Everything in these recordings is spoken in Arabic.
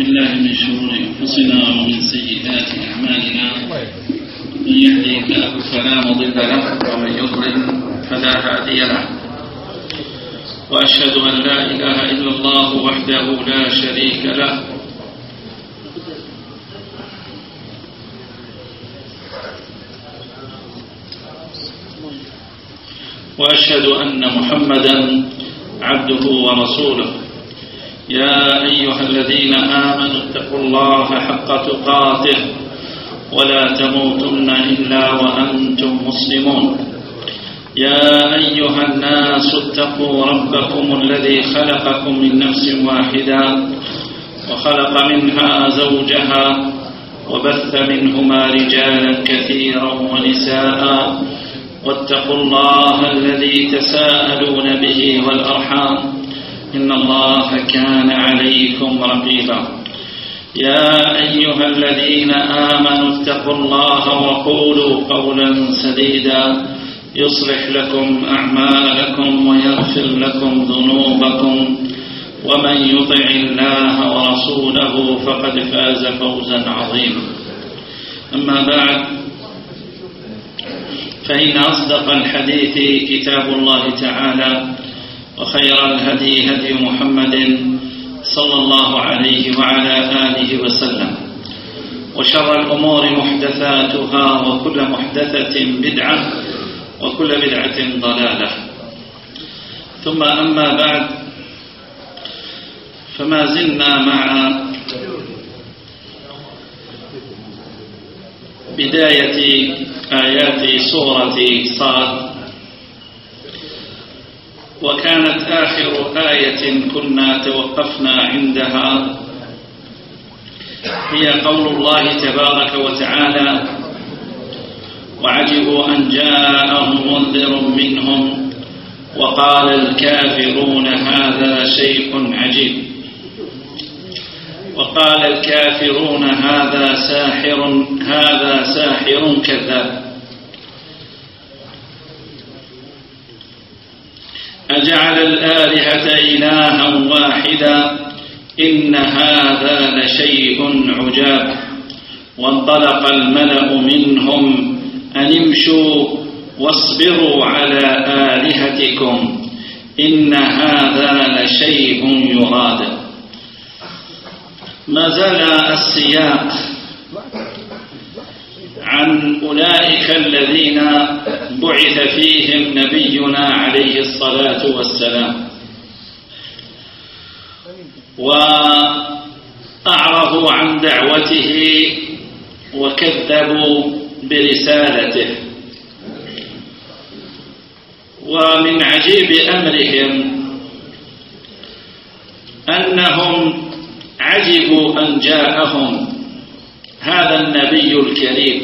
بالله من شرور أنفسنا ومن سيئات أعمالنا من يهده الله فلا مضل له ومن يضلل فلا هادي له وأشهد أن لا إله إلا الله وحده لا شريك له وأشهد أن محمدا عبده ورسوله يا أيها الذين آمنوا اتقوا الله حق تقاته ولا تموتن إلا وأنتم مسلمون يا أيها الناس اتقوا ربكم الذي خلقكم من نفس واحدة وخلق منها زوجها وبث منهما رجالا كثيرا ونساء واتقوا الله الذي تساءلون به والأرحام إن الله كان عليكم رقيبا يا أيها الذين آمنوا اتقوا الله وقولوا قولا سديدا يصلح لكم أعمالكم ويغفر لكم ذنوبكم ومن يطع الله ورسوله فقد فاز فوزا عظيما أما بعد فإن أصدق الحديث كتاب الله تعالى وخير الهدي هدي محمد صلى الله عليه وعلى آله وسلم وشر الأمور محدثاتها وكل محدثة بدعة وكل بدعة ضلالة ثم أما بعد فما زلنا مع بداية آيات سورة صاد وكانت آخر آية كنا توقفنا عندها هي قول الله تبارك وتعالى وعجبوا أن جاءهم منذر منهم وقال الكافرون هذا شيء عجيب وقال الكافرون هذا ساحر كذاب أجعل الآلهة إلها واحدا إن هذا لشيء عجاب وانطلق الملأ منهم أن امشوا واصبروا على آلهتكم إن هذا لشيء يراد. ما زال السياق عن أولئك الذين بعث فيهم نبينا عليه الصلاة والسلام وأعرضوا عن دعوته وكذبوا برسالته ومن عجيب أمرهم أنهم عجبوا أن جاءهم هذا النبي الكريم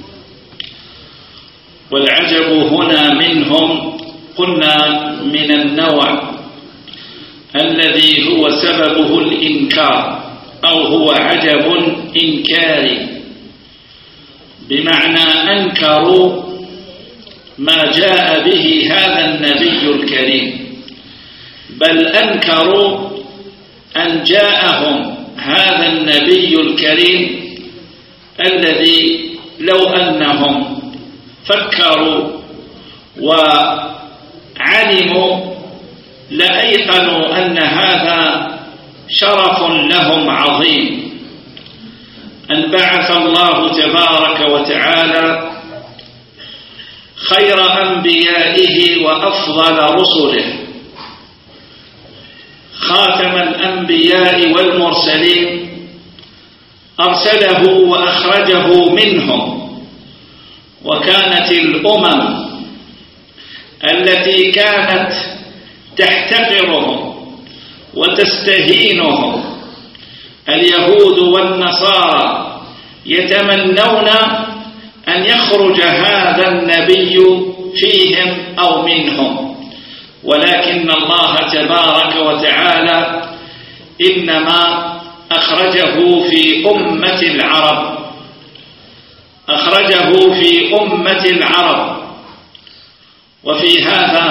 والعجب هنا منهم قلنا من النوع الذي هو سببه الإنكار أو هو عجب إنكاري بمعنى أنكروا ما جاء به هذا النبي الكريم بل أنكروا أن جاءهم هذا النبي الكريم الذي لو أنهم فكروا وعلموا لأيقنوا أن هذا شرف لهم عظيم أن بعث الله تبارك وتعالى خير أنبيائه وأفضل رسله خاتم الأنبياء والمرسلين أرسله وأخرجه منهم وكانت الأمم التي كانت تحتقرهم وتستهينهم اليهود والنصارى يتمنون أن يخرج هذا النبي فيهم أو منهم ولكن الله تبارك وتعالى إنما أخرجه في أمة العرب وفي هذا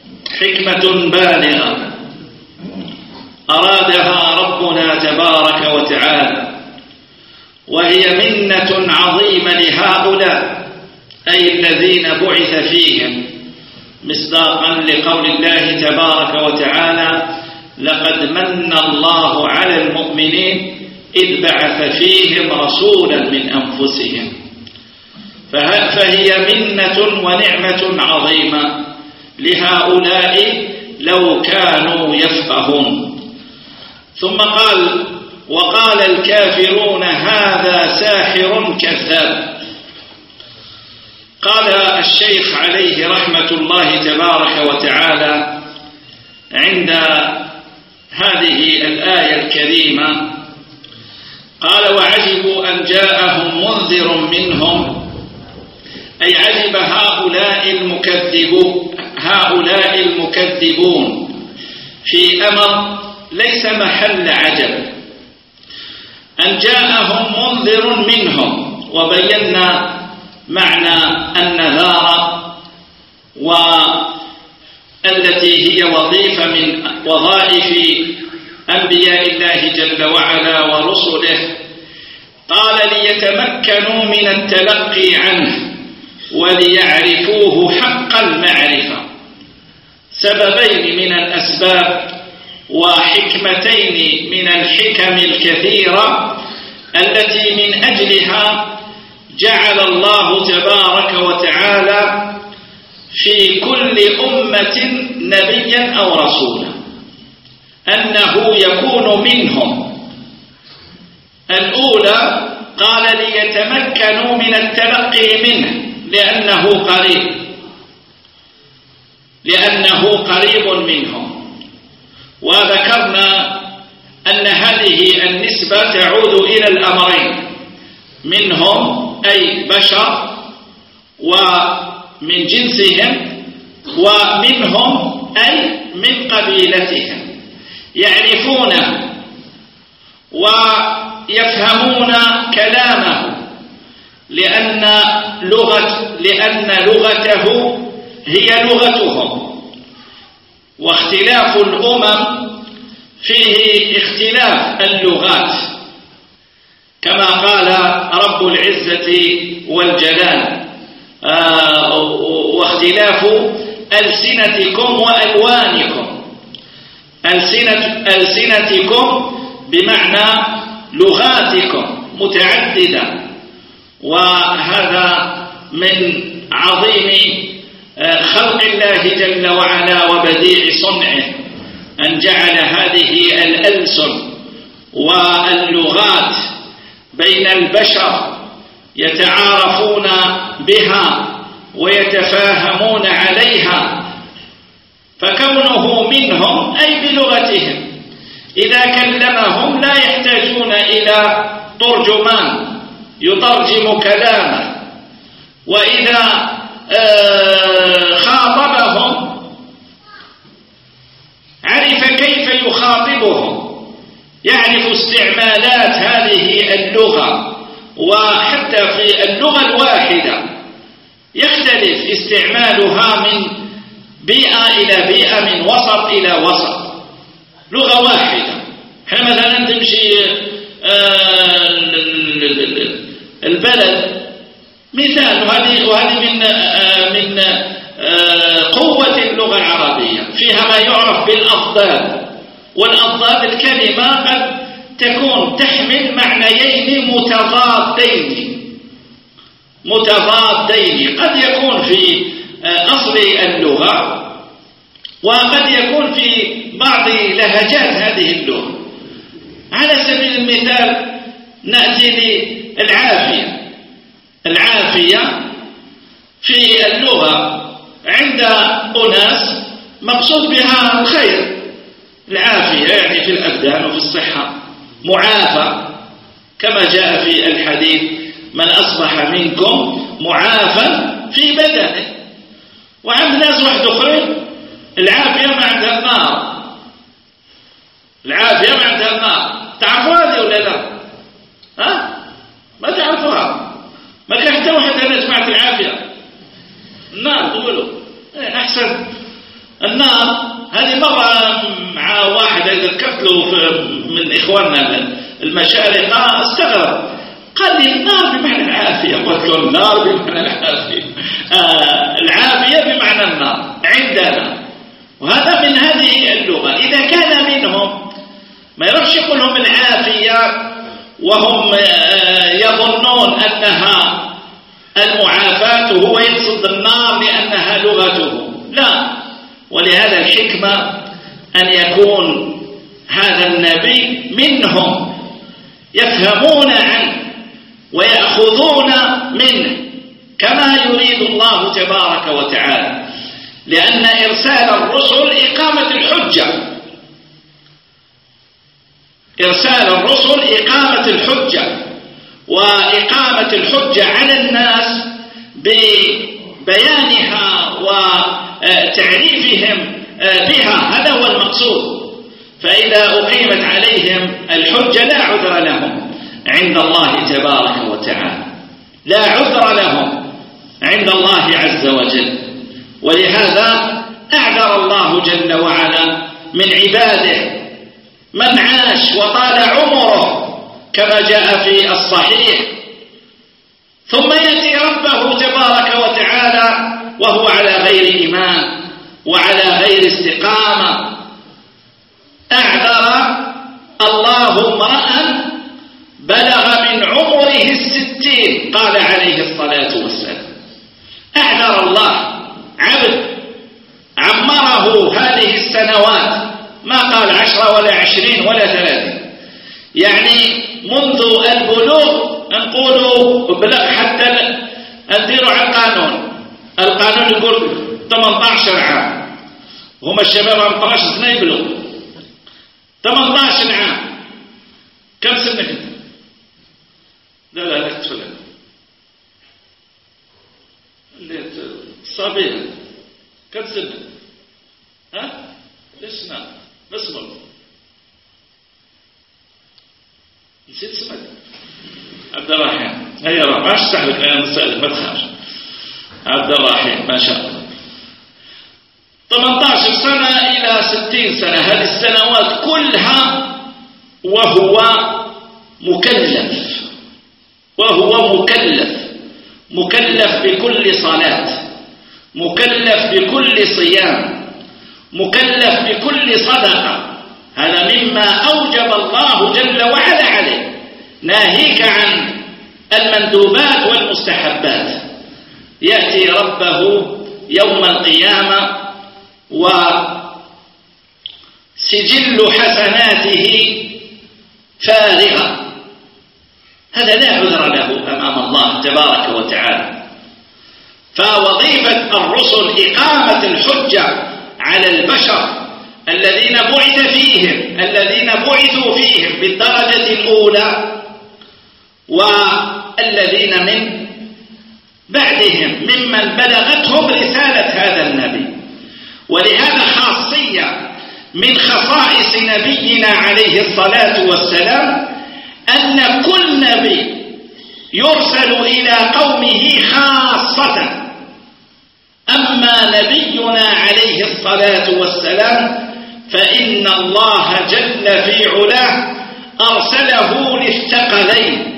حكمة بالغة أرادها ربنا تبارك وتعالى، وهي منة عظيمة لهؤلاء أي الذين بعث فيهم، مصداقا لقول الله تبارك وتعالى: لقد من الله على المؤمنين إذ بعث فيهم رسولا من أنفسهم. فهي منة ونعمة عظيمة لهؤلاء لو كانوا يفقهون. ثم قال: وقال الكافرون هذا ساحر كذاب. قال الشيخ عليه رحمة الله تبارك وتعالى عند هذه الآية الكريمة، قال: وعجبوا أن جاءهم منذر منهم، أي عجب هؤلاء المكذبون في أمر ليس محل عجب، أن جاءهم منذر منهم. وبينا معنى النذار والتي هي وظيفة من وظائف أنبياء الله جل وعلا ورسله. قال: ليتمكنوا من التلقي عنه وليعرفوه حق المعرفة. سببين من الأسباب وحكمتين من الحكم الكثيرة التي من أجلها جعل الله تبارك وتعالى في كل أمة نبيا أو رسولا، أنه يكون منهم. الأولى قال: ليتمكنوا من التلقي منه لأنه قريب منهم. وذكرنا أن هذه النسبة تعود إلى الأمرين: منهم أي بشر ومن جنسهم، ومنهم أي من قبيلتهم، يعرفونه ويفهمون كلامه، لأن لغته هي لغتهم. واختلاف الأمم فيه اختلاف اللغات، كما قال رب العزة والجلال: واختلاف ألسنتكم وألوانكم. ألسنتكم بمعنى لغاتكم متعددة. وهذا من عظيم خلق الله جل وعلا وبديع صنعه، أن جعل هذه الألسن واللغات بين البشر يتعارفون بها ويتفاهمون عليها. فكونه منهم أي بلغتهم، إذا كلمهم لا يحتاجون إلى ترجمان يترجم كلامه، وإذا خاطبهم عرف كيف يخاطبهم، يعرف استعمالات هذه اللغة. وحتى في اللغة الواحدة يختلف استعمالها من بيئة إلى بيئة، من وسط إلى وسط. لغة واحدة، احنا مثلا تمشي البلد مثال، وهذه من قوة اللغة العربية، فيها ما يعرف بالأضداد. والأضداد الكلمة قد تكون تحمل معنيين متضادين، قد يكون في أصل اللغة، وقد يكون في بعض لهجات هذه اللغة. على سبيل المثال نأتي للعافية. العافية في اللغة عند أناس مقصود بها الخير، العافية يعني في الأبدان وفي الصحة، معافى كما جاء في الحديث: من أصبح منكم معافى في بدنه. وعند ناس واحد أخرين العافية ما عندها النار، العافية ما عندها النار. تعرفوا هذه ولا لا؟ ما تعرفوها؟ ما كان حتى واحد أنا جماعة العافية النار تقولوا أحسن. النار هذه مرة مع واحد ذكرت له من إخواننا المشارقة استغرب، قال لي النار بمعنى العافية. قلت له النار بمعنى العافية، العافية بمعنى النار عندنا، وهذا من هذه اللغة. إذا كان منهم ما يروحش يقول لهم العافية وهم يظنون أنها المعافاة وهو يقصد النار لأنها لغته، لا. ولهذا الحكمة أن يكون هذا النبي منهم يفهمون عنه ويأخذون منه كما يريد الله تبارك وتعالى، لأن إرسال الرسل إقامة الحجة، إرسال الرسل إقامة الحجة، وإقامة الحجة على الناس ببيانها وتعريفهم بها، هذا هو المقصود. فإذا أقيمت عليهم الحجة لا عذر لهم عند الله تبارك وتعالى، لا عذر لهم عند الله عز وجل. ولهذا أعذر الله جل وعلا من عباده من عاش وطال عمره كما جاء في الصحيح، ثم يأتي ربه تبارك وتعالى وهو على غير إيمان وعلى غير استقامة. أعذر الله امرأ بلغ من عمره 60، قال عليه الصلاة والسلام. أعذر الله عبد عمره هذه السنوات، ما قال 10 ولا 20 ولا 30، يعني منذ البلوغ نقولوا بلغ حتى نديروا على القانون يقول 18 عام، هم الشباب 18 سنة يبلغ 18 عام. كم سنة كنت؟ لا تفلت صبية. كم سنة؟ اسمع بس مرة نسيت اسمك. عبد الرحيم، هيا ما استحلك أنا مسألة ما تخافش. عبد الرحيم ما شاء الله 18 سنة إلى 60 سنة، هذه السنوات كلها وهو مكلف بكل صلاة، مكلف بكل صيام، مكلف بكل صدقة. هذا مما أوجب الله جل وعلا عليه، ناهيك عن المندوبات والمستحبات. يأتي ربه يوم القيامة وسجل حسناته فارغة، هذا لا عذر له أمام الله تبارك وتعالى. فوظيفة الرسل إقامة الحجة على البشر الذين بعثوا فيهم بالدرجة الأولى والذين من بعدهم ممن بلغتهم رسالة هذا النبي. ولهذا خاصية من خصائص نبينا عليه الصلاة والسلام أن كل نبي يرسل إلى قومه خاصة، أما نبينا عليه الصلاة والسلام فإن الله جل في علاه أرسله للثقلين،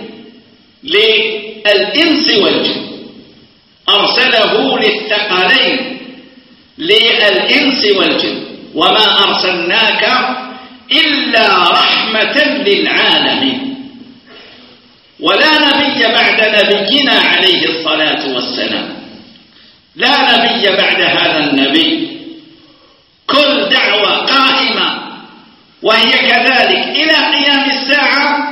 للإنس والجن، أرسله للثقلين للإنس والجن، وما أرسلناك إلا رحمة للعالمين. ولا نبي بعد نبينا عليه الصلاة والسلام، لا نبي بعد هذا النبي. كل دعوة قائمة وهي كذلك إلى قيام الساعة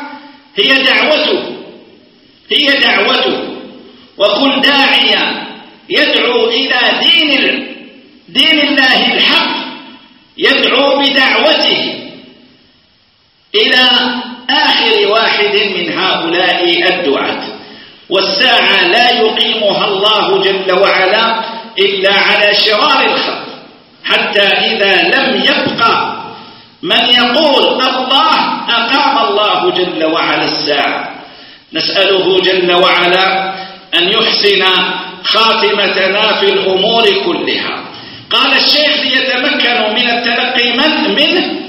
هي دعوته، وكل داعية يدعو إلى دين الله الحق يدعو بدعوته إلى آخر واحد من هؤلاء الدعاة. والساعة لا يقيمها الله جل وعلا إلا على شرار الخلق، حتى إذا لم يبقى من يقول الله أقام الله جل وعلا الساعة. نسأله جل وعلا أن يحسن خاتمتنا في الأمور كلها. قال الشيخ ليتمكنوا من التلقي منه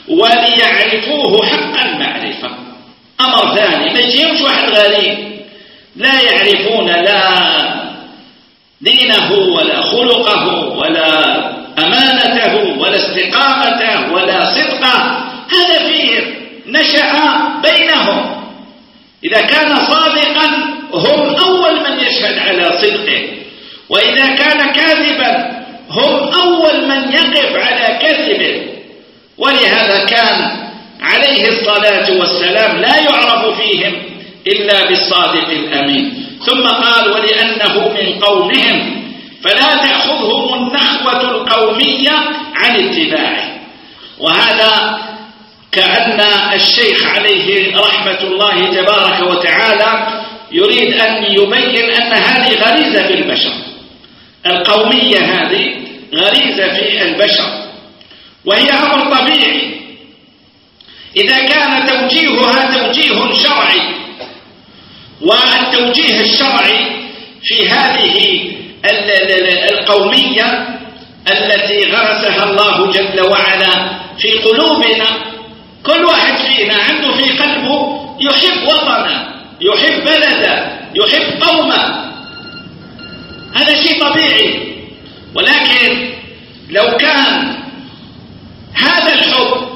وليعرفوه حق المعرفة. أمر ثاني، ما يجيهمش واحد غريب لا يعرفون لا دينه ولا خلقه ولا أمانته ولا استقامته ولا صدقه، هذا فيه نشأ بينهم. إذا كان صادقا هم أول من يشهد على صدقه، وإذا كان كاذبا هم أول من يقف على كذبه. ولهذا كان عليه الصلاة والسلام لا يعرف فيهم إلا بالصادق الأمين. ثم قال: ولأنه من قومهم فلا تأخذهم النخوة القومية عن اتباعه. وهذا كأن الشيخ عليه رحمة الله تبارك وتعالى يريد أن يبين أن هذه غريزة في البشر، القومية هذه غريزة في البشر، وهي أمر طبيعي إذا كان توجيهها توجيه شرعي. والتوجيه الشرعي في هذه القومية التي غرسها الله جل وعلا في قلوبنا، كل واحد فينا عنده في قلبه يحب وطنه، يحب بلده، يحب قومه، هذا شيء طبيعي. ولكن لو كان هذا الحب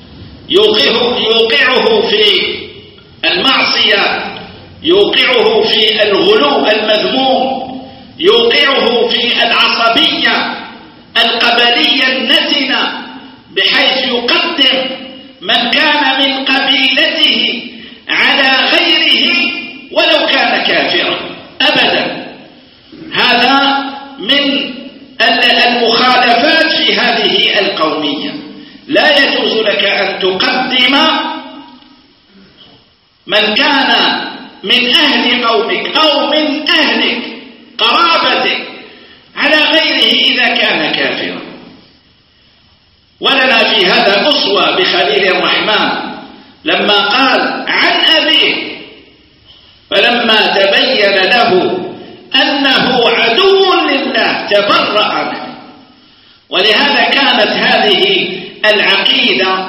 يوقعه في المعصية، يوقعه في الغلو المذموم، يوقعه في العصبية القبلية النتنة، بحيث يقدم من كان من قبيلته على غيره ولو كان كافرا أبدا. هذا من المخالفات في هذه القومية. لا يجوز لك أن تقدم من كان من أهل قومك أو من أهلك قرابتك على غيره إذا كان كافرا. ولنا في هذا أسوة بخليل الرحمن لما قال عن أبيه فلما تبين له أنه عدو لله تبرأ منه. ولهذا كانت هذه العقيدة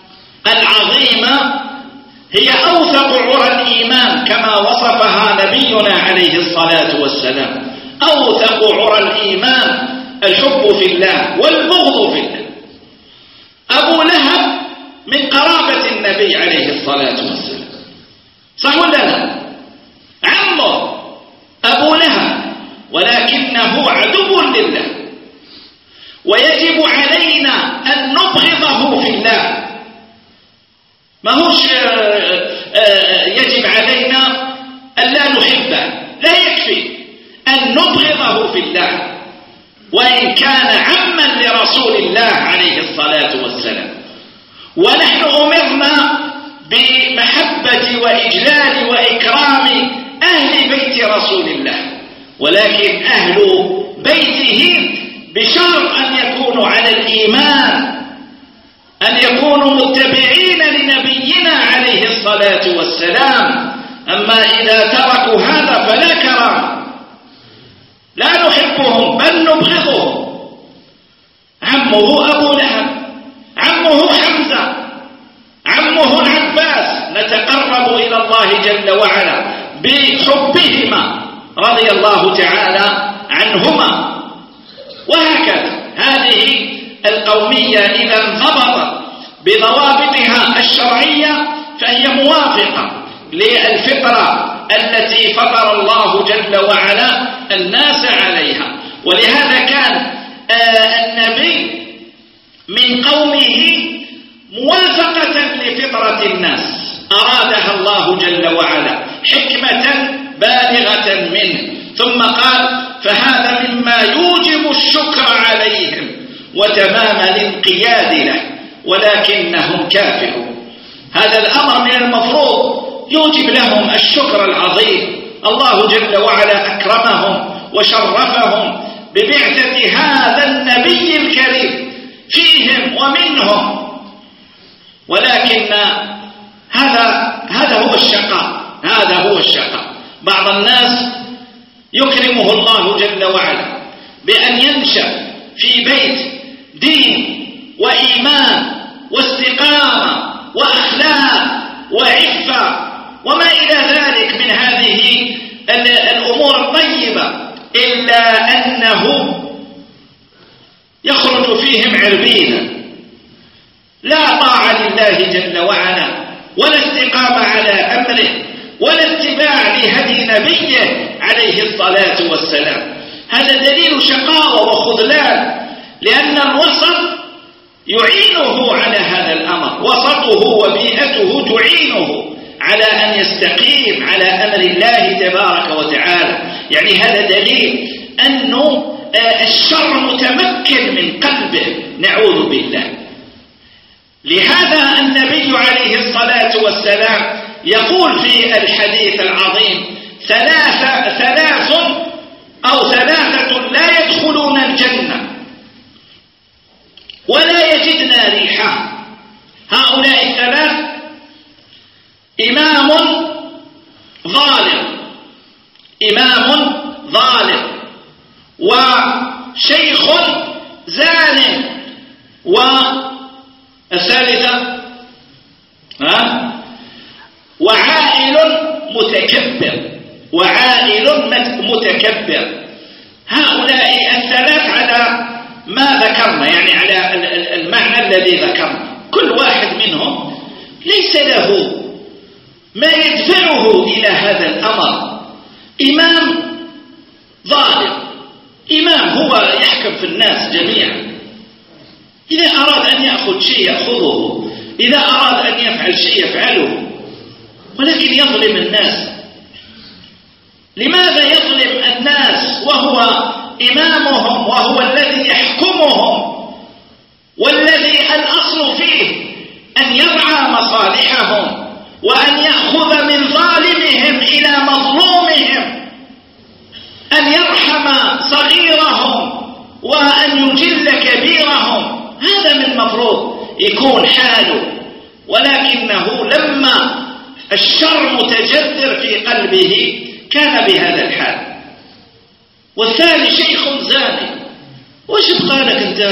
العظيمة هي أوثق عرى الإيمان كما وصفها نبينا عليه الصلاة والسلام. أوثق عرى الإيمان الحب في الله والبغض في الله. أبو لهب من قرابة النبي عليه الصلاة والسلام، صح ولا لا؟ عمه أبو لهب، ولكنه عدو لله، ويجب علينا أن نبغضه في الله. ما هوش يجب علينا أن لا نحبه، لا يكفي أن نبغضه في الله وإن كان عما لرسول الله عليه الصلاة والسلام. ونحن أمرنا بمحبة وإجلال وإكرام أهل بيت رسول الله، ولكن أهل بيته بشرط أن يكونوا على الإيمان، أن يكونوا متبعين لنبينا عليه الصلاة والسلام. أما إذا تركوا هذا فلا كرامة، لا نحبهم بل نبغضهم. عمه أبو لهب، عمه حمزة، عمه العباس، نتقرب إلى الله جل وعلا بحبهما رضي الله تعالى عنهما. وهكذا هذه القومية إذا انضبطت بضوابطها الشرعية فهي موافقة للفطرة التي فطر الله جل وعلا الناس عليها. ولهذا كان النبي من قومه موافقة لفطرة الناس أرادها الله جل وعلا حكمة بالغة منه. ثم قال فهذا مما يوجب الشكر عليهم وتمام الانقياد له ولكنهم كافرون. هذا الأمر من المفروض يوجب لهم الشكر العظيم. الله جل وعلا أكرمهم وشرفهم ببعثة هذا النبي الكريم فيهم ومنهم، ولكن هذا هو الشقاء، هذا هو الشقاء. بعض الناس يكرمه الله جل وعلا بأن ينشأ في بيت دين وإيمان واستقامة وأخلاق وعفة وما إلى ذلك من هذه الأمور الطيبة، إلا أنه يخرج فيهم عربينا، لا طاعة لله جل وعلا ولا استقامة على أمره ولا اتباع لهدي نبيه عليه الصلاة والسلام. هذا دليل شقاوة وخذلان، لأن الوسط يعينه على هذا الأمر، وسطه وبيئته تعينه على أن يستقيم على أمر الله تبارك وتعالى. يعني هذا دليل أنه الشر متمكن من قلبه، نعوذ بالله. لهذا النبي عليه الصلاة والسلام يقول في الحديث العظيم: ثلاثة لا يدخلون الجنة ولا يجدن ريحها. هؤلاء الثلاث: إمام ظالم وشيخ زان، والثالثة وعائل متكبر. هؤلاء الثلاث على ما ذكرنا، يعني على المعنى الذي ذكرنا. كل واحد منهم ليس له ما يدفعه إلى هذا الأمر. إمام ظالم، إمام هو يحكم في الناس جميعا، إذا أراد أن يأخذ شيء يأخذه، إذا أراد أن يفعل شيء يفعله، ولكن يظلم الناس. لماذا يظلم الناس وهو إمامهم وهو الذي يحكمهم، والذي الأصل فيه أن يرعى مصالحهم وأن يأخذ من ظالمهم إلى مظلومهم، أن يرحم صغيرهم وأن يجل كبيرهم. هذا من المفروض يكون حاله، ولكنه لما الشر متجذر في قلبه كان بهذا الحال. والثاني شيخ زاني. وش يبقى لك انت؟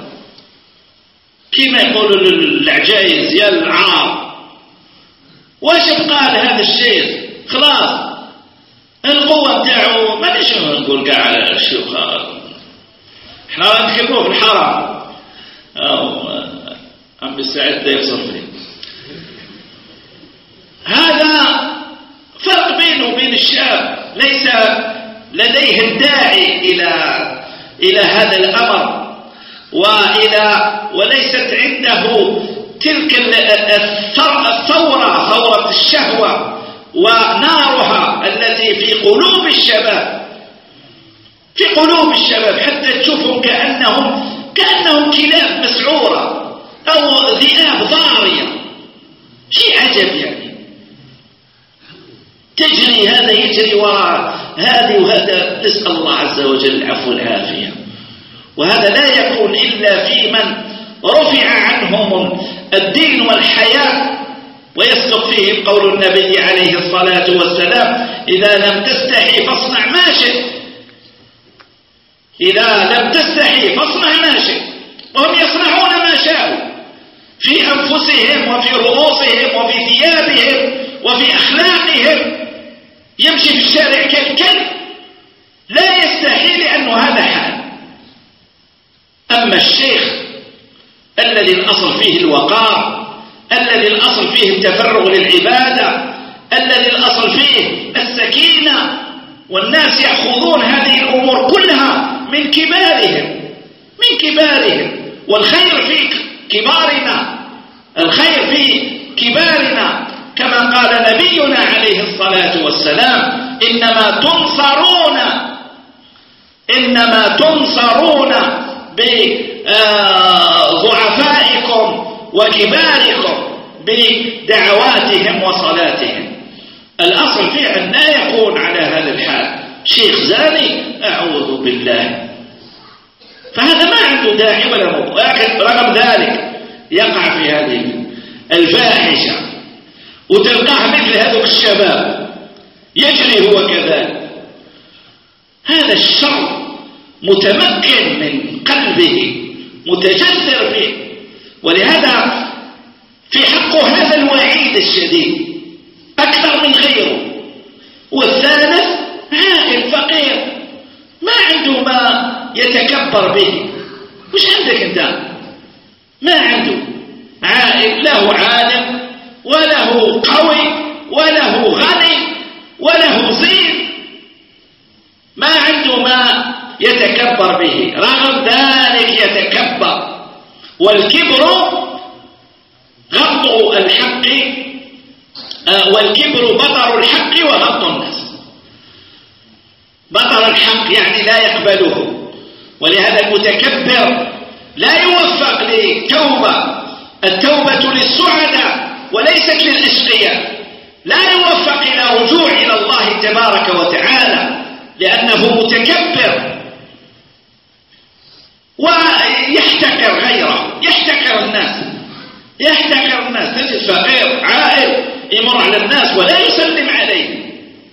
كما يقولوا العجائز يا العار، وش يبقى لهذا الشيخ؟ خلاص القوة بتاعه ما ليش نقول قاع على الشيوخ، احنا نحبوه في الحرم أو عم بالسعد ده يفصل فيه. هذا فرق بينه وبين الشاب، ليس لديه الداعي إلى هذا الأمر وليست عنده تلك الثورة، ثورة الشهوة ونارها التي في قلوب الشباب، حتى تشوفهم كأنهم كلاب مسعورة أو ذئاب ضارية. شيء عجب يعني، تجري هذا يجري وراء هذه وهذا. نسأل الله عز وجل العفو والعافية. وهذا لا يكون إلا في من رفع عنهم الدين والحياة، ويسقط فيهم قول النبي عليه الصلاة والسلام: إذا لم تستحي فاصنع ما شئت. وهم يصنعون ما شاءوا في أنفسهم وفي رؤوسهم وفي ثيابهم وفي أخلاقهم. يمشي في الشارع كالكلب لا يستحي، لأنه هذا حال. أما الشيخ الذي الأصل فيه الوقار، الذي الأصل فيه التفرغ للعبادة، الذي الأصل فيه السكينة، والناس يأخذون هذه الأمور كلها من كبارهم، والخير في كبارنا، كما قال نبينا عليه الصلاة والسلام: إنما تنصرون بضعفائكم وكباركم بدعواتهم وصلاتهم. الأصل فيه أن لا يكون على هذا الحال شيخ زاني، أعوذ بالله. فهذا ما عنده داعي ولا مبقى، لكن رغم ذلك يقع في هذه الفاحشة، وتلقاه مثل هذوك الشباب يجري هو كذلك. هذا الشر متمكن من قلبه، متجذر فيه. ولهذا الشديد أكثر من غيره. والثالث عاقل فقير ما عنده ما يتكبر به. وش عندك أنت؟ ما عنده عائل، له عالم وله قوي وله غني وله زين، ما عنده ما يتكبر به، رغم ذلك يتكبر. والكبر غض الحق، والكبر بطر الحق وغض الناس. بطر الحق يعني لا يقبله، ولهذا المتكبر لا يوفق لتوبة. التوبة للسعداء وليست للأشقياء. لا يوفق إلى رجوع إلى الله تبارك وتعالى لأنه متكبر ويحتكر غيره، يحتكر الناس. تجد فقير عائل يمر على الناس ولا يسلم عليهم،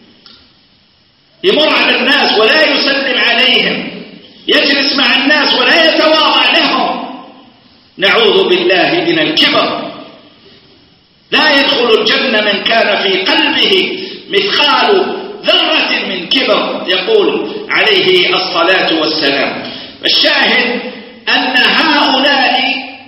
يمر على الناس ولا يسلم عليهم، يجلس مع الناس ولا يتواضع لهم. نعوذ بالله من الكبر. لا يدخل الجنة من كان في قلبه مثقال ذرة من كبر، يقول عليه الصلاة والسلام. الشاهد أن هؤلاء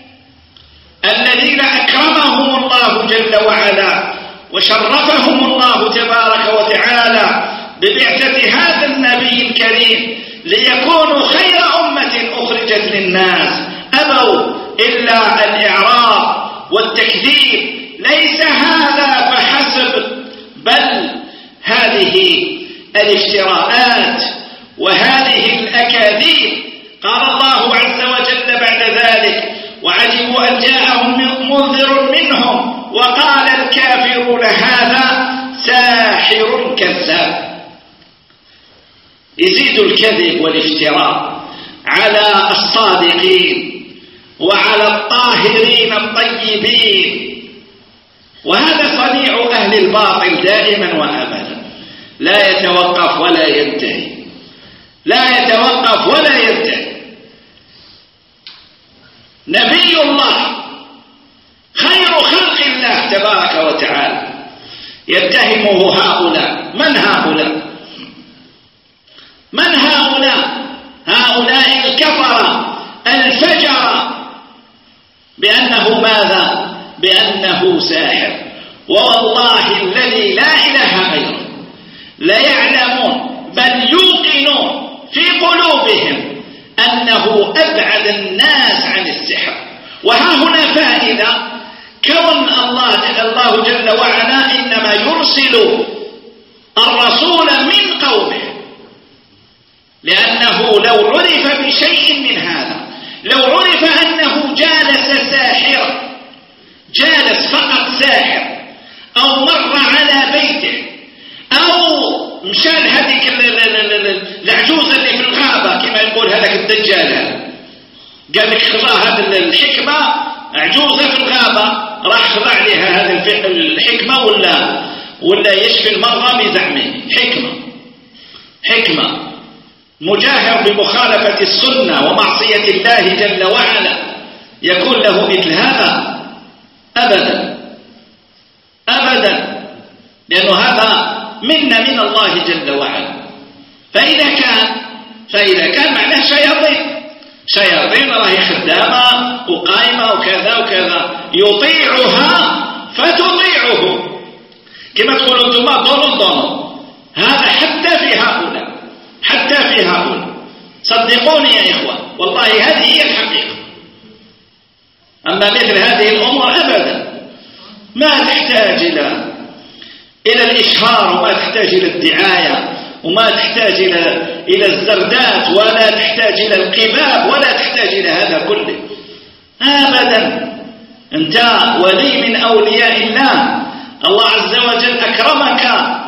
الذين أكرمهم الله جل وعلا وشرفهم الله تبارك وتعالى ببعثة هذا النبي الكريم ليكونوا خير أمة أخرجت للناس، أبوا إلا الإعراض والتكذيب. ليس هذا فحسب، بل هذه الافتراءات وهذه الأكاذيب. قال الله عز وجل بعد ذلك: وعجبوا أن جاءهم منذر منهم وقال الكافرون هذا ساحر كذاب. يزيد الكذب والافتراء على الصادقين وعلى الطاهرين الطيبين، وهذا صنيع أهل الباطل دائما وأبدا، لا يتوقف ولا ينتهي، لا يتوقف ولا ينتهي. نبي الله خير خلق الله تبارك وتعالى يتهمه هؤلاء. من هؤلاء؟ من هؤلاء؟ هؤلاء الكفرة الفجرة بأنه ماذا؟ بأنه ساحر. والله الذي لا إله غيره ليعلمون بل يوقنون في قلوبهم أنه أبعد الناس عن السحر. وها هنا فائدة، كون الله جل وعلا إنما يرسل الرسول من قومه، لأنه لو عرف بشيء من هذا، لو عرف أنه جالس ساحرا، جالس فقط ساحر، أو مر على بيته، أو مشان هذيك العجوزة اللي في الغابة كما يقول هذاك الدجال هذا، قال لك خضع هذه الحكمة، عجوزة في الغابة راح خضع لها هذه الحكمة ولا يشفي المرضى بزعمه. حكمة مجاهر بمخالفة السنة ومعصية الله جل وعلا يكون له مثل هذا؟ أبدا أبدا، لأنه هذا منا من الله جل وعلا. فإذا كان معناه شياطين راهي خدامة وقائمة وكذا وكذا، يطيعها فتطيعه كما تقولوا انتم ضمن. هذا حتى في هؤلاء صدقوني يا إخوة، والله هذه هي الحقيقة. أما مثل هذه الأمور أبدا ما تحتاج إلى الإشهار، وما تحتاج إلى الدعاية، وما تحتاج إلى الزردات، ولا تحتاج إلى القباب، ولا تحتاج إلى هذا كله أبدا. أنت ولي من أولياء الله، الله عز وجل أكرمك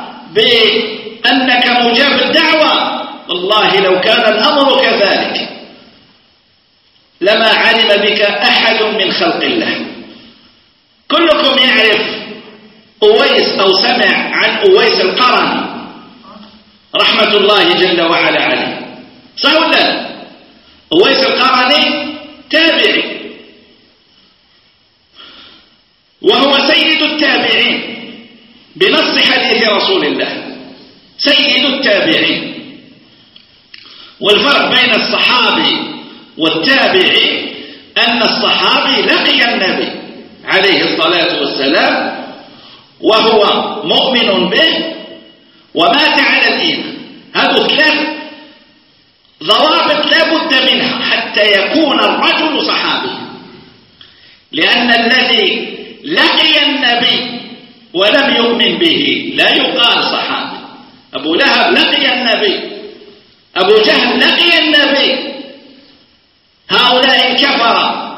بأنك مجاب الدعوة. والله لو كان الأمر كذلك لما علم بك أحد من خلق الله. كلكم يعرف أويس أو سمع عن أويس القرني رحمة الله جل وعلا عليه، صح ولا؟ أويس القرني تابعي، وهو سيد التابعين بنص حديث رسول الله، سيد التابعين. والفرق بين الصحابي والتابعي أن الصحابي لقي النبي عليه الصلاة والسلام وهو مؤمن به ومات على الإيمان. هذا ثلاث ضوابط لا بد منها حتى يكون الرجل صحابيا، لأن الذي لقي النبي ولم يؤمن به لا يقال صحابي. أبو لهب لقي النبي، أبو جهل لقي النبي، هؤلاء الكفرة،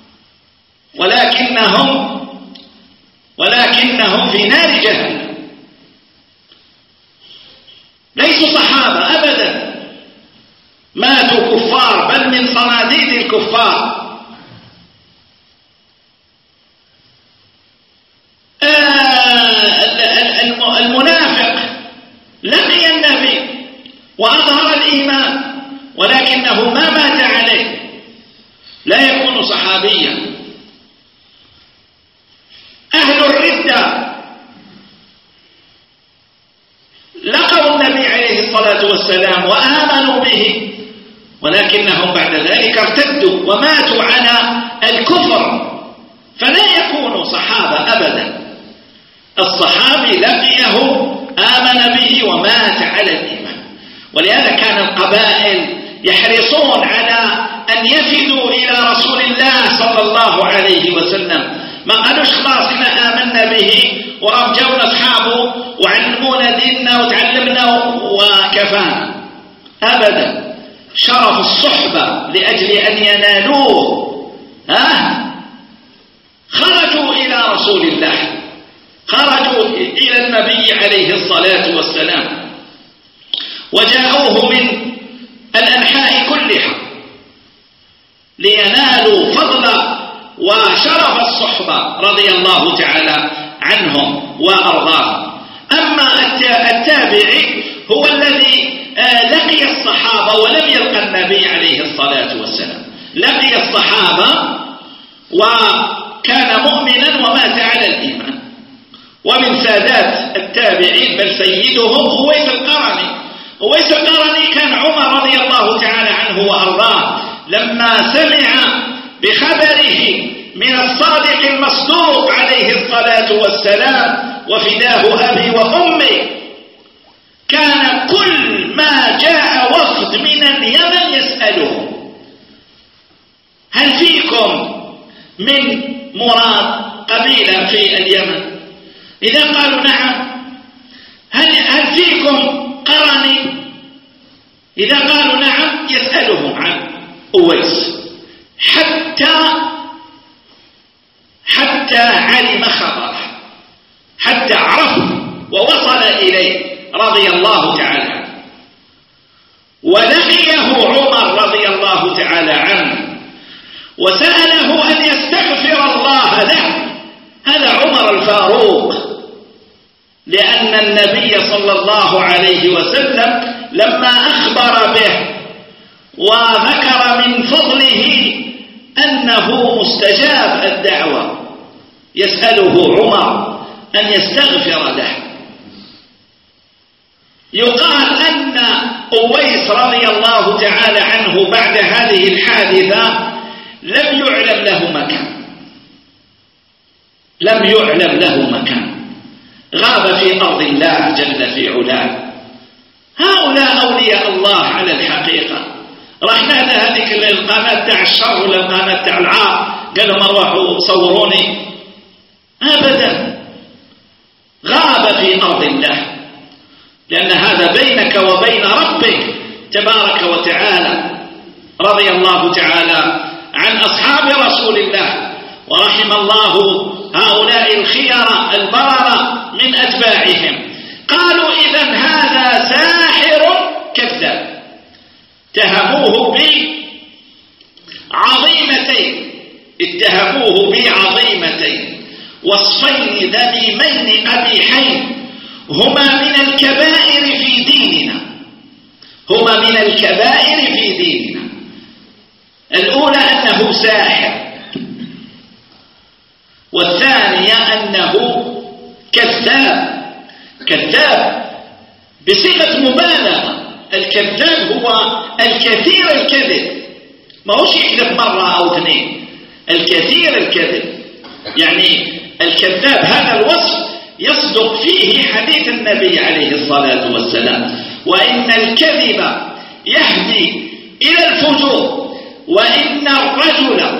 ولكنهم في نار جهنم، ليسوا صحابة أبدا، ماتوا كفار بل من صناديد الكفار. المنافق لقي النبي وأظهر الإيمان ولكنه ما مات عليه، لا يكون صحابيا. أهل الردة لقوا النبي عليه الصلاة والسلام وآمنوا به، ولكنهم بعد ذلك ارتدوا وماتوا على الكفر، فلا يكونوا صحابة أبدا. الصحابي لقيه آمن به ومات على الإيمان. ولهذا كان القبائل يحرصون على أن يفدوا إلى رسول الله صلى الله عليه وسلم، ما قالوش خلاص إحنا آمنا به ورجونا أصحابه وعلمونا ديننا وتعلمنا وكفانا، أبدا. شرف الصحبة لأجل أن ينالوه خرجوا إلى رسول الله، خرجوا إلى النبي عليه الصلاة والسلام وجاءوه من الأنحاء كلها لينالوا فضل وشرف الصحبة رضي الله تعالى عنهم وأرضاهم. أما التابعي هو الذي لقي الصحابة ولم يلقى النبي عليه الصلاة والسلام، لقي الصحابة وكان مؤمنا ومات على الإيمان. ومن سادات التابعين بل سيدهم أويس القرني. أويس القرني كان عمر رضي الله تعالى عنه وأرضاه لما سمع بخبره من الصادق المصدوق عليه الصلاة والسلام وفداه أبي وأمي، كان كل ما جاء وفد من اليمن يسأله: هل فيكم من مراد قبيلة في اليمن؟ إذا قالوا نعم. هل فيكم قرني؟ إذا قالوا نعم يسألهم عن أويس حتى علم خبره، حتى عرف ووصل إليه رضي الله تعالى عنه. ولقيه عمر رضي الله تعالى عنه وسأله أن يستغفر الله له، هذا عمر الفاروق، لأن النبي صلى الله عليه وسلم لما أخبر به وذكر من فضله أنه مستجاب الدعوة يسأله عمر أن يستغفر له. يقال أن أويس رضي الله تعالى عنه بعد هذه الحادثة لم يعلم له مكان، لم يعلم له مكان، غاب في أرض الله جل في علاه. هؤلاء أولياء الله على الحقيقة. رحنا هذيك القناة تاع الشر ولا القناة تاع العار قالوا ما روحوا صوروني، أبدا، غاب في أرض الله، لأن هذا بينك وبين ربك تبارك وتعالى. رضي الله تعالى عن أصحاب رسول الله ورحم الله هؤلاء الخيار البررة من أتباعهم. قالوا إذن هذا ساحر كذاب، اتهموه بعظيمتين وصفين ذميمين قبيحين هما من الكبائر في ديننا، هما من الكبائر في ديننا. الأولى أنه ساحر، والثانية أنه كذاب بصيغة مبالغة. الكذاب هو الكثير الكذب، ما هوش يكذب مرة أو اثنين، الكثير الكذب. يعني الكذاب هذا الوصف يصدق فيه حديث النبي عليه الصلاة والسلام: وإن الكذب يهدي إلى الفجور، وإن الرجل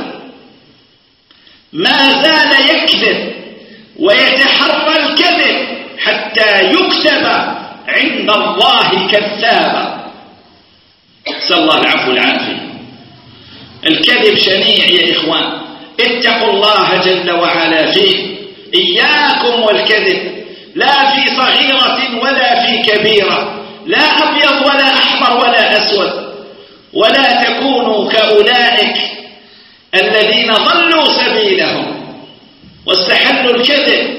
ما زال يكذب ويتحرى الكذب حتى يكتب عند الله كذابا. نسأل الله العفو والعافية. الكذب شنيع يا إخوان، اتقوا الله جل وعلا فيه. إياكم والكذب، لا في صغيرة ولا في كبيرة، لا أبيض ولا أحمر ولا أسود. ولا تكونوا كأولئك الذين ضلوا سبيلهم واستحلوا الكذب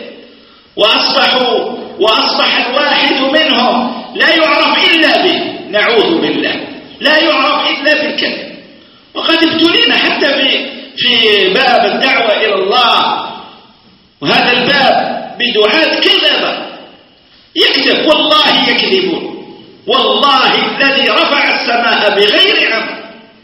وأصبح الواحد منهم لا يعرف إلا به، نعوذ بالله، لا يعرف إلا بالكذب. وقد ابتلينا حتى في باب الدعوة إلى الله، وهذا الباب بدعاة كذبة يكذب، والله يكذبون، والله الذي رفع السماء بغير عمد.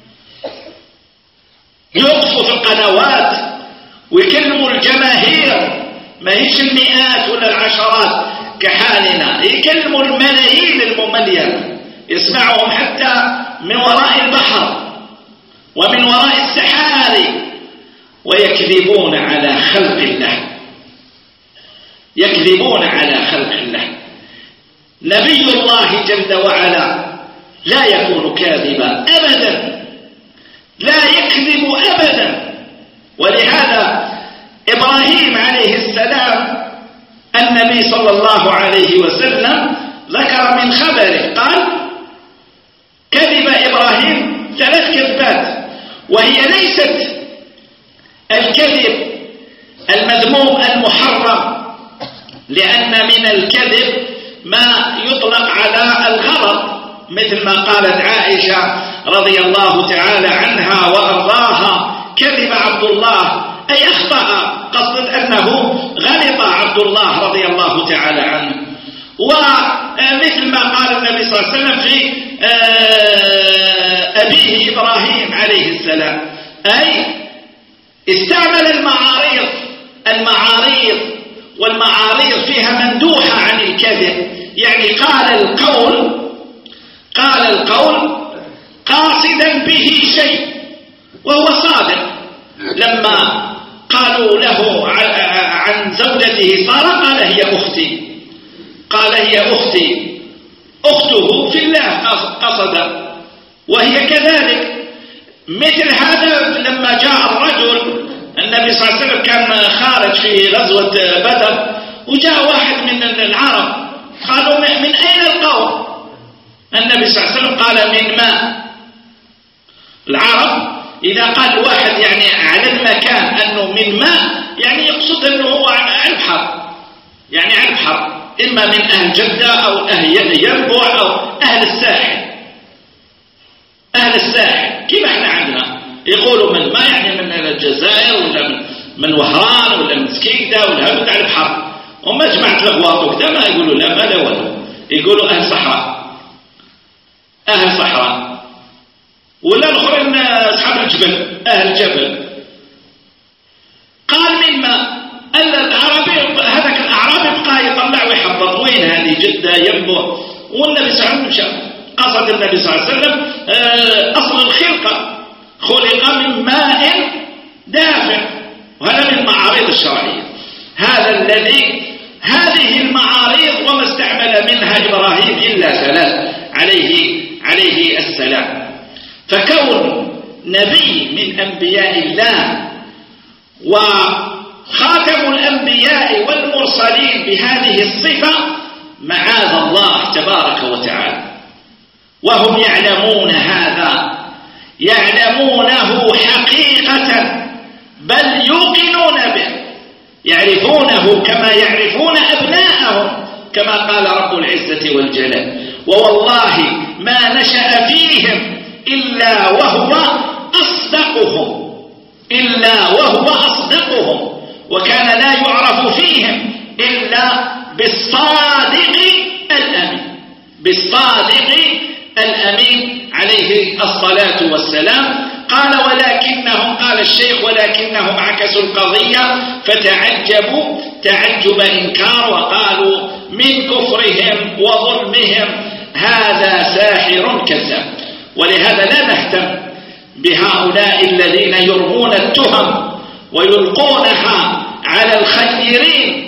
يقفوا في القنوات ويكلموا الجماهير، ما هيش المئات ولا العشرات كحالنا، يكلموا الملايين المملينة، يسمعهم حتى من وراء البحر ومن وراء السحاري، ويكذبون على خلق الله، يكذبون على خلق الله. نبي الله جل وعلا لا يكون كاذبا أبدا، لا يكذب أبدا. ولهذا إبراهيم عليه السلام النبي صلى الله عليه وسلم ذكر من خبره، قال: كذب إبراهيم 3 كذبات، وهي ليست الكذب المذموم المحرم، لأن من الكذب ما يطلق على الغلط، مثل ما قالت عائشة رضي الله تعالى عنها وأرضاها: كذب عبد الله، أي أخطأ، قصد أنه غلط عبد الله رضي الله تعالى عنه. ومثل ما قال النبي صلى الله عليه وسلم في أبيه إبراهيم عليه السلام، أي استعمل المعاريض والمعاريض فيها مندوحة عن الكذب، يعني قال القول قاصدا به شيء وهو صادق. لما قالوا له عن زوجته سارة قال: هي أختي، قال: هي أختي، أخته في الله قصد، وهي كذلك. مثل هذا لما جاء الرجل، النبي صلى الله عليه وسلم كان خارج في غزوة بدر، وجاء واحد من العرب، قالوا: من أين القوم؟ النبي صلى الله عليه وسلم قال: من ماء. العرب إذا قال واحد يعني على المكان أنه من ماء، يعني يقصد أنه هو عن بحر، يعني عن بحر، إما من أهل جدة أو أهل ينبع أو أهل الساحل. أهل الساحل كيف احنا عندنا يقولوا من ماء، يعني من الجزائر ولا من وهران ولا من سكيدة ولا هبت على البحر. وما جمعت الأغواط وكذا ما يقولوا لا، ما لا ولا، يقولوا أهل صحراء، أهل صحراء، ولا الآخرين أصحاب الجبل، أهل جبل. قال: من ماء. العربي هذاك الأعرابي بقى يطلع ويحبط، وين هذه جدة ينبع، والنبي صلى الله عليه وسلم قصد النبي صلى الله عليه وسلم أصل الخلقة خلق من ماء دافع، وهذا من المعاريض الشرعية. هذه المعاريض وما استعمل منها إبراهيم إلا 3 عليه السلام. فكون نبي من أنبياء الله وخاتم الأنبياء والمرسلين بهذه الصفة معاذ الله تبارك وتعالى، وهم يعلمون هذا، يعلمونه حقيقة، بل يوقنون به، يعرفونه كما يعرفون أبناءهم، كما قال رب العزة والجلال: ووالله ما نشأ فيهم إلا وهو أصدقهم وكان لا يعرف فيهم إلا بالصادق الأمين، بالصادق الأمين عليه الصلاة والسلام. قال الشيخ ولكنهم عكسوا القضية فتعجبوا تعجب إنكار وقالوا من كفرهم وظلمهم هذا ساحر كذاب. ولهذا لا نهتم بهؤلاء الذين يرمون التهم ويلقونها على الخيرين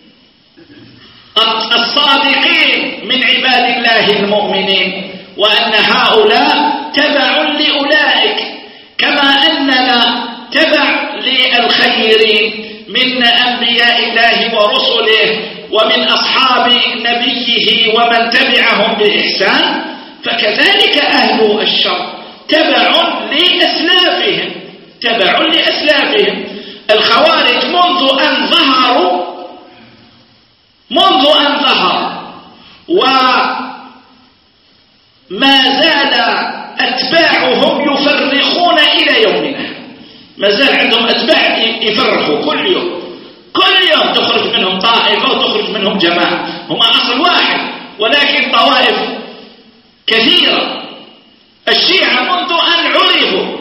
الصادقين من عباد الله المؤمنين، وأن هؤلاء تبع لأولئك كما أننا تبع للخيرين من أنبياء الله ورسله ومن أصحاب نبيه ومن تبعهم بإحسان، فكذلك أهل الشر تبع لأسلافهم. الخوارج منذ أن ظهروا وما زال أتباعهم يفرخون إلى يومنا، ما زال عندهم أتباع يفرخوا كل يوم تخرج منهم طائفة وتخرج منهم جماعة، هم أصل واحد ولكن طوائف كثيرة. الشيعة منذ أن عرفوا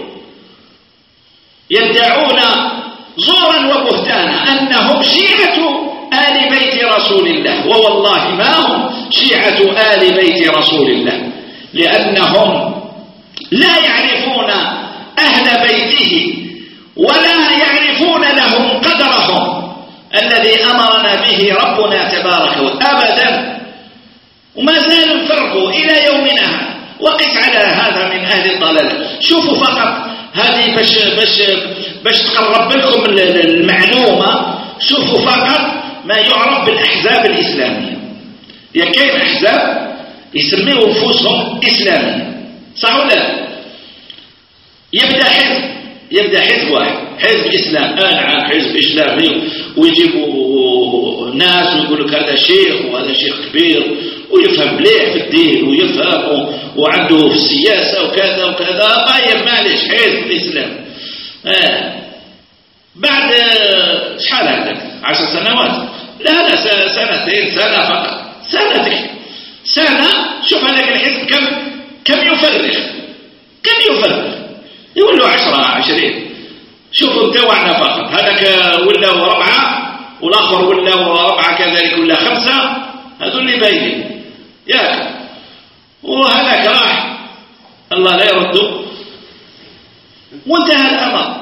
يدعون زورا وبهتانا أنهم شيعة آل بيت رسول الله، ووالله ما هم شيعة آل بيت رسول الله، لأنهم لا يعرفون أهل بيته ولا يعرفون لهم قدرهم الذي أمرنا به ربنا تبارك وتعالى أبدا، وما زالوا يفرقوا إلى يومنا. وقس على هذا من أهل الضلال. شوفوا فقط هذه باش تقرب لكم المعلومة، شوفوا فقط ما يعرف بالأحزاب الإسلامية. كاين أحزاب يسميوا أنفسهم إسلامية، صح ولا لا؟ يبدأ حزب واحد، حزب إسلام، نعم حزب إسلامي، ويجيبوا ناس ويقولوا هذا شيخ وهذا شيخ كبير ويفهم مليح في الدين ويفهم وعنده في السياسة وكذا وكذا. طيب معلش حزب الإسلام بعد شحال هذاك 10 سنوات؟ لا سنتين، سنة فقط، سنة. شوف هذاك الحزب كم يفرق يقولوا 10-20. شوفوا انتوعنا فقط، هذاك ولا 4 والآخر ولا 4 كذلك ولا 5، هذول اللي باينين ياك، وهذاك راح الله لا يرده وانتهى الأمر.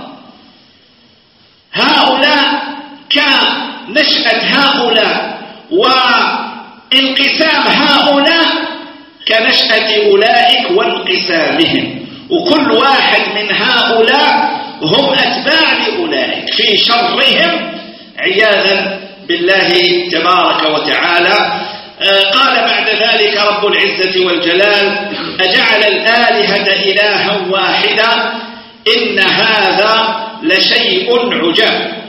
هؤلاء كنشأة هؤلاء وانقسام هؤلاء كنشأة أولئك وانقسامهم، وكل واحد من هؤلاء هم أتباع لأولئك في شرهم عياذا بالله تبارك وتعالى. قال بعد ذلك رب العزة والجلال: أجعل الآلهة إلها واحدا إن هذا لشيء عجاب.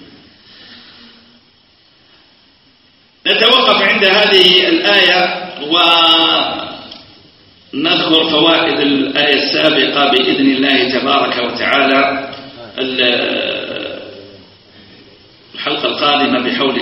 نتوقف عند هذه الآية ونذكر فوائد الآية السابقة بإذن الله تبارك وتعالى الحلقة القادمة بحول